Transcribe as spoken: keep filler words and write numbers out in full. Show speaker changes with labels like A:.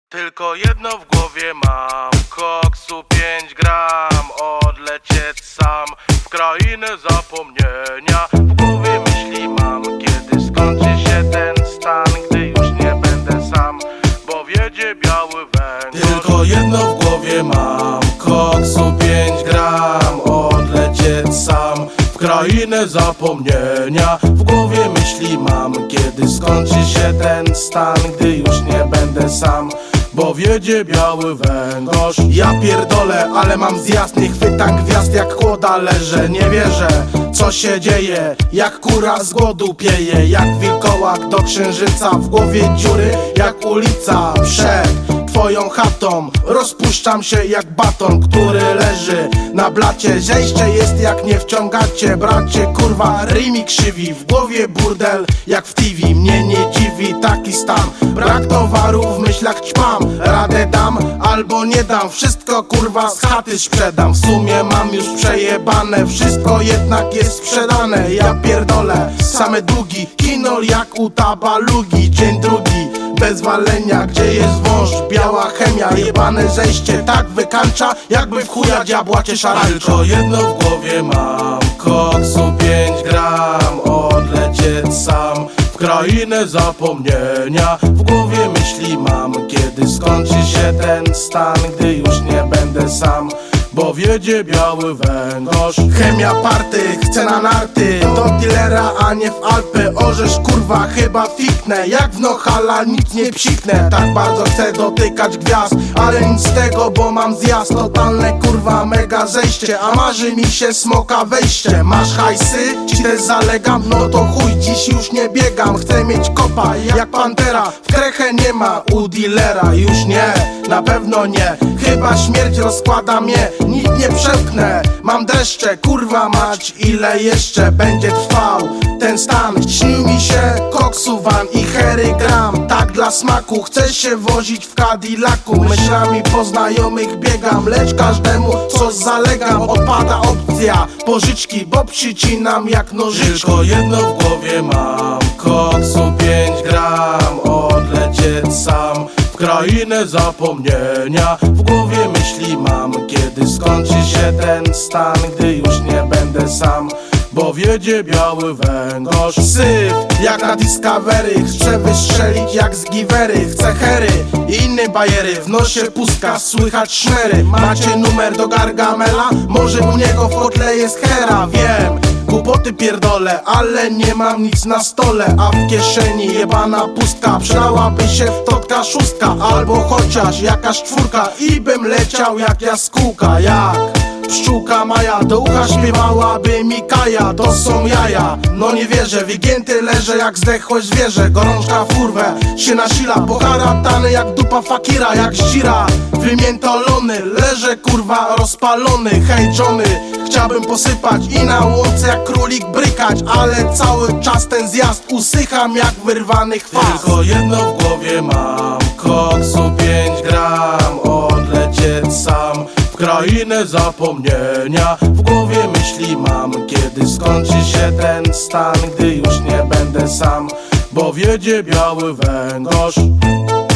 A: Tylko jedno w głowie mam, koksu pięć gram, odlecieć sam w krainę zapomnienia. W głowie myśli mam, kiedy skończy się ten stan, gdy już nie będę sam, bo wiedzie biały węgorz. Tylko jedno w głowie mam, koksu pięć gram, odlecieć sam w krainę zapomnienia. W głowie myśli mam, kiedy skończy się ten stan, gdy już nie będę sam, bo wiedzie biały węgorz. Ja pierdolę, ale mam zjazd, nie chwytam gwiazd jak kłoda leżę. Nie wierzę, co się dzieje, jak kura z głodu pieje, jak wilkołak do księżyca. W głowie dziury jak ulica przed twoją chatą. Rozpuszczam się jak baton, który leży na blacie. Zejście jest jak nie wciągacie, bracie, kurwa, rymi krzywi. W głowie burdel jak w T V, mnie nie dziwi taki stan. Brak towaru, w myślach ćpam, radę dam albo nie dam. Wszystko kurwa z chaty sprzedam. W sumie mam już przejebane, wszystko jednak jest sprzedane. Ja pierdolę, same długi, kinol jak u tabalugi. Dzień drugi, bez walenia, gdzie jest wąż, biała chemia. Jebane zejście tak wykańcza, jakby w chuja diabła cię szarańcza. Tylko jedno w głowie mam, koksu pięć gram, odlecieć sam w krainę zapomnienia. W głowie myśli mam, kiedy skończy się ten stan, gdy już nie będę sam, bo wiedzie biały węgorz. Chemia party, chcę na narty, do dealera, a nie w Alpy. Orzesz kurwa, chyba fiknę, jak w Nohala nic nie psiknę. Tak bardzo chcę dotykać gwiazd, ale nic z tego, bo mam zjazd. Totalne kurwa mega zejście, a marzy mi się smoka wejście. Masz hajsy? Ci też zalegam? No to chuj, dziś już nie biegam. Chcę mieć kopa jak pantera, w krechę nie ma u dealera. Już nie, na pewno nie, chyba śmierć rozkłada mnie. Nic nie przemknę, mam dreszcze, kurwa mać, ile jeszcze będzie trwał ten stan. Śnił mi się koksu van i hery gram, tak dla smaku. Chcę się wozić w Cadillacu, myślami po znajomych biegam, lecz każdemu coś zalegam. Odpada opcja pożyczki, bo przycinam jak nożyczki. Tylko jedno w głowie mam, koksu pięć gram, odlecieć sam w krainę zapomnienia. W głowie myśli mam, kiedy skończy się ten stan, gdy już nie będę sam, bo wiedzie biały węgorz. Syf jak na Discovery, chcę wystrzelić jak z giwery. Chcę hery i inne bajery, w nosie pustka, słychać szmery. Macie numer do Gargamela? Może u niego w kotle jest hera, wiem. Głupoty pierdolę, ale nie mam nic na stole, a w kieszeni jebana pustka. Przydałaby się wtotka szóstka, albo chociaż jakaś czwórka, i bym leciał jak jaskółka. Jak pszczółka Maja, do ucha śpiewałaby mi Kaja. To są jaja, no nie wierzę, wygięty leżę jak zdechłe zwierzę. Gorączka w kurwę się nasila, poharatany jak dupa fakira, jak ścira wymiętolony. Leżę kurwa rozpalony, hej Johnny, chciałbym posypać i na łące jak królik brykać, ale cały czas ten zjazd usycham jak wyrwany chwast. Tylko jedno w głowie mam, koksu pięć gram, odlecieć sam w krainę zapomnienia. W głowie myśli mam, kiedy skończy się ten stan, gdy już nie będę sam, bo wiedzie biały węgorz.